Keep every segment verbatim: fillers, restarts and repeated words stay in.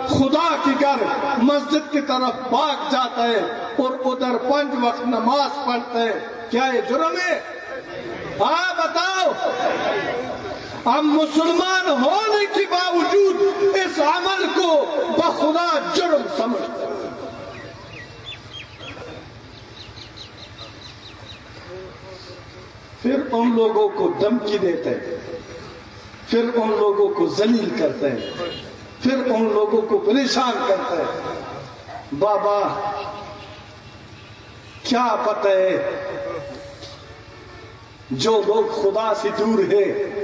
خدا کی گھر مسجد کی طرف بھاگ جاتا ہے اور ادھر پانچ وقت نماز پڑھتا ہے، کیا یہ جرم ہے؟ ہاں بتاؤ. ہم مسلمان ہونے کے باوجود اس عمل کو بخدا جرم سمجھتے ہیں. پھر ان لوگوں کو دھمکی دیتے ہیں، پھر ان لوگوں کو ذلیل کرتے ہیں، پھر ان لوگوں کو پریشان کرتے ہیں. بابا کیا پتہ ہے جو لوگ خدا سے دور ہے.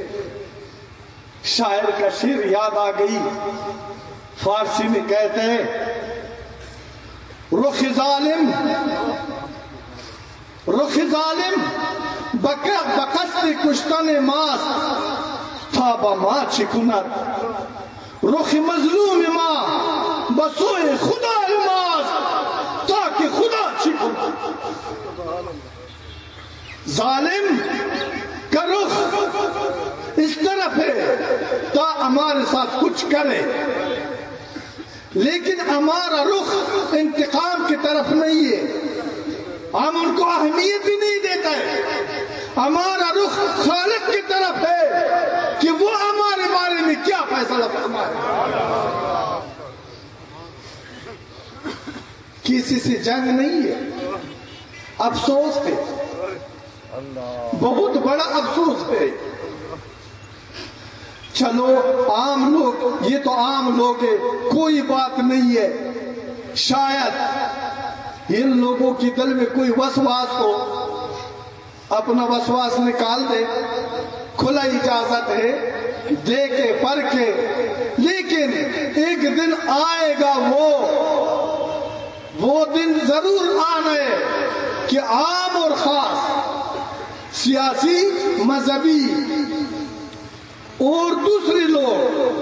شاعر کا شعر یاد آ گئی، فارسی میں کہتے ہیں رخ ظالم رخ ظالم بقصد کشتن ماست تا با ما چه کند، رخ مظلوم ما بسوی خدا ماست تا کہ خدا چه کند. ظالم کا رخ اس طرف ہے تا ہمارے ساتھ کچھ کرے، لیکن ہمارا رخ انتقام کی طرف نہیں ہے، ہم ان کو اہمیت بھی نہیں دیتا ہے. ہمارا رخ خالق کی طرف ہے کہ وہ ہمارے بارے میں کیا فیصلہ فرمائے. کسی سے جنگ نہیں ہے، افسوس ہے، بہت بڑا افسوس ہے. چلو عام لوگ، یہ تو عام لوگ ہے، کوئی بات نہیں ہے. شاید ان لوگوں کی دل میں کوئی وسواس ہو، اپنا وسواس نکال دے، کھلا اجازت ہے، دے کے پڑھ کے. لیکن ایک دن آئے گا وہ وہ دن ضرور آنا ہے کہ عام اور خاص، سیاسی، مذہبی اور دوسرے لوگ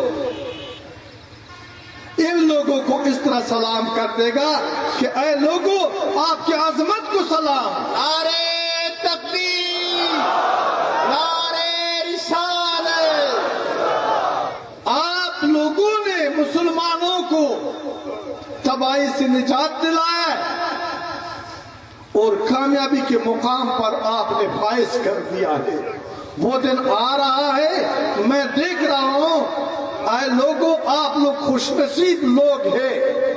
ان لوگوں کو اس طرح سلام کر دے گا کہ اے لوگوں آپ کی عظمت کو سلام. نعرہ تکبیر، نعرہ رسالت. آپ لوگوں نے مسلمانوں کو تباہی سے نجات دلایا اور کامیابی کے مقام پر آپ نے فائز کر دیا ہے. وہ دن آ رہا ہے، میں دیکھ رہا ہوں. اے لوگوں آپ لوگ خوش نصیب لوگ ہیں.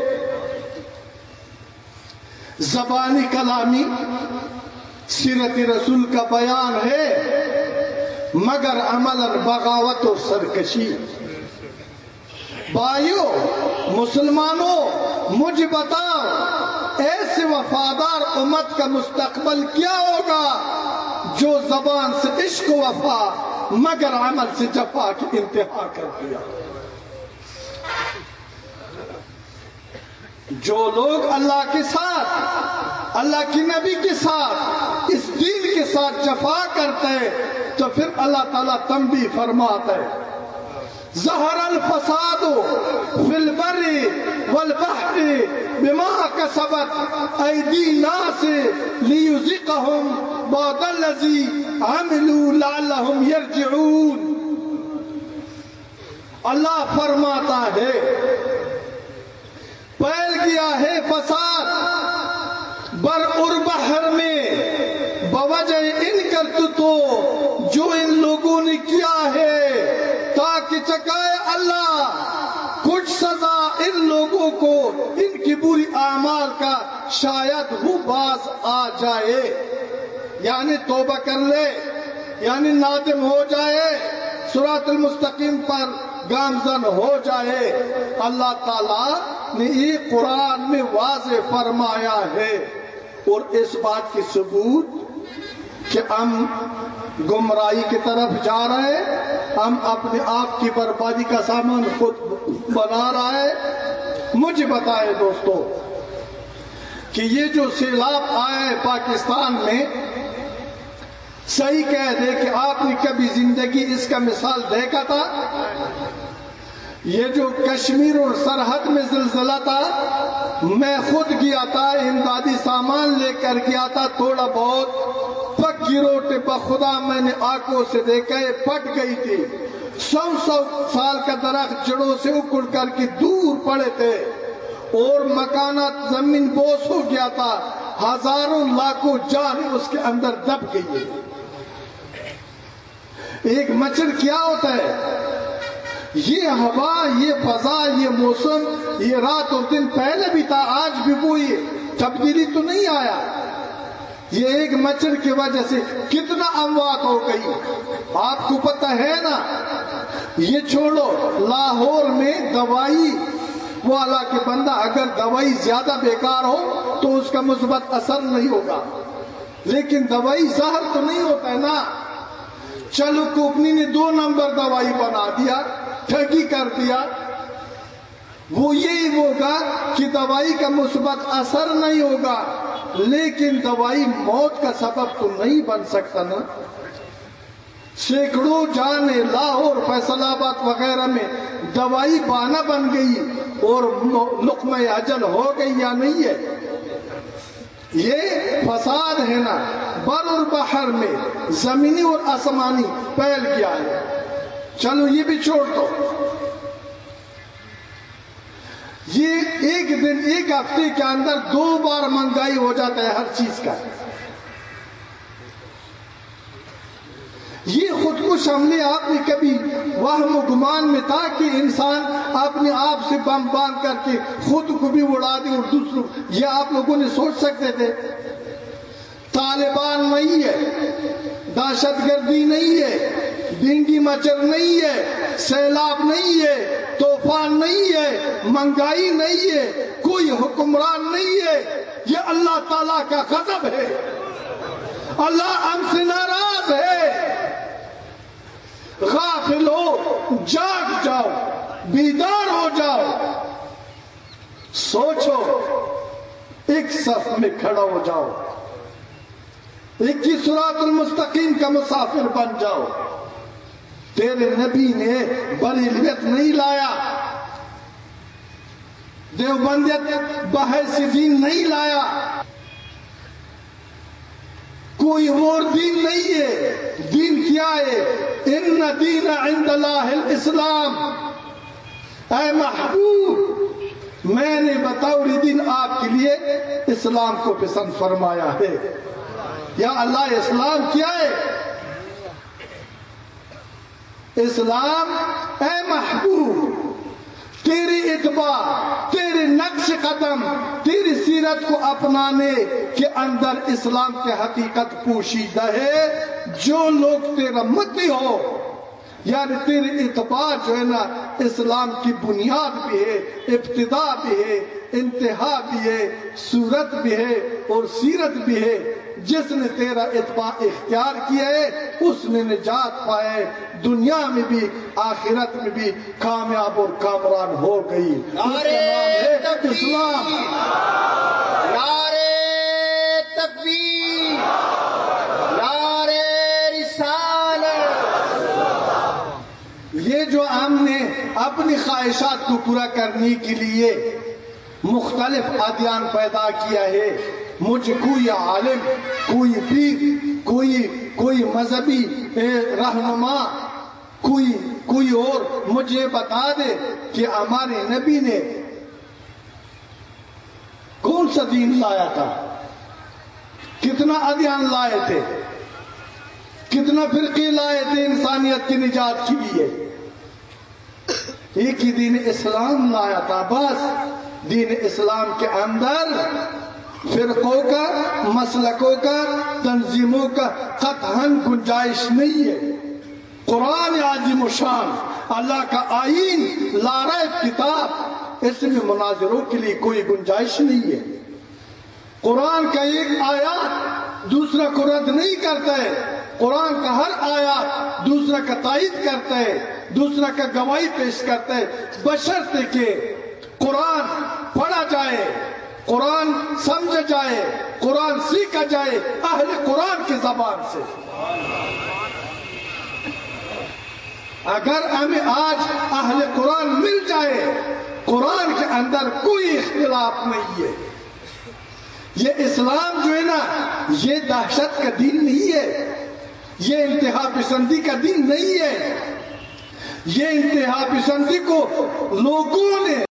زبانی کلامی سیرت رسول کا بیان ہے، مگر عملاً بغاوت اور سرکشی. بھائیو مسلمانوں، مجھے بتاؤ ایسے وفادار امت کا مستقبل کیا ہوگا جو زبان سے عشق و وفا مگر عمل سے جفا کی انتہا کر دیا. جو لوگ اللہ کے ساتھ، اللہ کی نبی کے ساتھ، اس دین کے ساتھ جفا کرتے ہیں تو پھر اللہ تعالیٰ تنبیہ فرماتا ہے ظہر الفساد فی البر والبحر بما کسبت ایدی الناس لیذیقہم بعض الذی عملوا لعلہم یرجعون. اللہ فرماتا ہے پھیل گیا ہے فساد بر اور بحر میں بوجہ ان کرتوتوں جو ان لوگوں نے کیا ہے، تاکہ چکائے اللہ کچھ سزا ان لوگوں کو ان کی بری اعمال کا، شاید وہ باز آ جائے، یعنی توبہ کر لے، یعنی نادم ہو جائے، صراط المستقیم پر گامزن ہو جائے. اللہ تعالیٰ نے یہ قرآن میں واضح فرمایا ہے. اور اس بات کی ثبوت کہ ہم گمراہی کی طرف جا رہے ہیں، ہم اپنے آپ کی بربادی کا سامان خود بنا رہا ہے. مجھے بتائے دوستو کہ یہ جو سیلاب آیا ہے پاکستان میں، صحیح کہہ دے کہ آپ نے کبھی زندگی اس کا مثال دیکھا تھا؟ یہ جو کشمیر اور سرحد میں زلزلہ تھا، میں خود گیا تھا، امدادی سامان لے کر گیا تھا، تھوڑا بہت پکی روٹی بخدا میں نے آنکھوں سے دیکھا ہے، پھٹ گئی تھی. سو سو سال کا درخت جڑوں سے اکڑ کر کے دور پڑے تھے اور مکانات زمین بوس ہو گیا تھا، ہزاروں لاکھوں جان اس کے اندر دب گئی ہے۔ ایک مچھر کیا ہوتا ہے؟ یہ ہوا، یہ فضا، یہ موسم، یہ رات اور دن پہلے بھی تھا، آج بھی وہی، تبدیلی تو نہیں آیا۔ یہ ایک مچھر کی وجہ سے کتنا اموات ہو گئی، آپ کو پتہ ہے نا۔ یہ چھوڑو، لاہور میں دوائی وہ اللہ کے بندہ، اگر دوائی زیادہ بیکار ہو تو اس کا مثبت اثر نہیں ہوگا، لیکن دوائی زہر تو نہیں ہوتا ہے نا۔ چلو کمپنی نے دو نمبر دوائی بنا دیا، ٹھگی کر دیا، وہ یہی ہوگا کہ دوائی کا مثبت اثر نہیں ہوگا، لیکن دوائی موت کا سبب تو نہیں بن سکتا نا۔ سینکڑوں جانیں لاہور، فیصل آباد وغیرہ میں دوائی بانا بن گئی اور لقمہ اجل ہو گئی یا نہیں ہے؟ یہ فساد ہے نا، بر اور بحر میں زمینی اور آسمانی پھیل گیا ہے۔ چلو یہ بھی چھوڑ دو، یہ ایک دن ایک ہفتے کے اندر دو بار مہنگائی ہو جاتا ہے ہر چیز کا۔ یہ خود کش حملے آپ نے کبھی وہم و گمان میں تھا کہ انسان اپنے آپ سے بم باندھ کر کے خود کو بھی اڑا دے اور دوسروں، یہ آپ لوگوں نے سوچ سکتے تھے؟ طالبان نہیں ہے، دہشت گردی نہیں ہے، ڈینگی مچھر نہیں ہے، سیلاب نہیں ہے، طوفان نہیں ہے، مہنگائی نہیں ہے، کوئی حکمران نہیں ہے، یہ اللہ تعالیٰ کا غضب ہے۔ اللہ ہم سے ناراض ہے۔ غافل ہو، جاگ جاؤ، بیدار ہو جاؤ، سوچو، ایک صف میں کھڑا ہو جاؤ، ایک ہی صراط المستقیم کا مسافر بن جاؤ۔ تیرے نبی نے بریلیت نہیں لایا، دیوبندیت بحث دین نہیں لایا، کوئی اور دین نہیں ہے۔ دین کیا ہے؟ ان دین عند اللہ الاسلام۔ اے محبوب، میں نے بطور دین آپ کے لیے اسلام کو پسند فرمایا ہے۔ یا اللہ، اسلام کیا ہے؟ اسلام، اے محبوب، تیری اتباع، تیرے نقش قدم، تیری سیرت کو اپنانے کے اندر اسلام کے حقیقت پوشیدہ ہے۔ جو لوگ تیرا متی ہو، یعنی تیری اتباع جو ہے نا، اسلام کی بنیاد بھی ہے، ابتدا بھی ہے، انتہا بھی ہے، صورت بھی ہے اور سیرت بھی ہے۔ جس نے تیرا اتباع اختیار کیا ہے اس نے نجات پائے، دنیا میں بھی آخرت میں بھی کامیاب اور کامران ہو گئی۔ نعرے تکبیر، اسلام، نعرے تکبیر، نعرے رسالت۔ یہ جو ہم نے اپنی خواہشات کو پورا کرنے کے لیے مختلف ادیان پیدا کیا ہے، مجھے کوئی عالم، کوئی پیر، کوئی کوئی مذہبی رہنما، کوئی کوئی اور مجھے بتا دے کہ ہمارے نبی نے کون سا دین لایا تھا، کتنا ادیان لائے تھے، کتنا فرقے لائے تھے انسانیت کی نجات کے لیے۔ ایک ہی دین اسلام لایا تھا بس۔ دین اسلام کے اندر فرقوں کا، مسلکوں کا، تنظیموں کا قطعاً گنجائش نہیں ہے۔ قرآن عظیم الشان، اللہ کا آئین، لاریب کتاب، اس میں مناظروں کے لیے کوئی گنجائش نہیں ہے۔ قرآن کا ایک آیات دوسرا کو رد نہیں کرتا ہے، قرآن کا ہر آیات دوسرا کا تائید کرتا ہے، دوسرا کا گواہی پیش کرتا ہے، بشرطے کہ قرآن پڑھا جائے، قرآن سمجھا جائے، قرآن سیکھا جائے اہل قرآن کی زبان سے۔ اگر ہمیں آج اہل قرآن مل جائے، قرآن کے اندر کوئی اختلاف نہیں ہے۔ یہ اسلام جو ہے نا، یہ دہشت کا دین نہیں ہے، یہ انتہا پسندی کا دین نہیں ہے۔ یہ انتہا پسندی کو لوگوں نے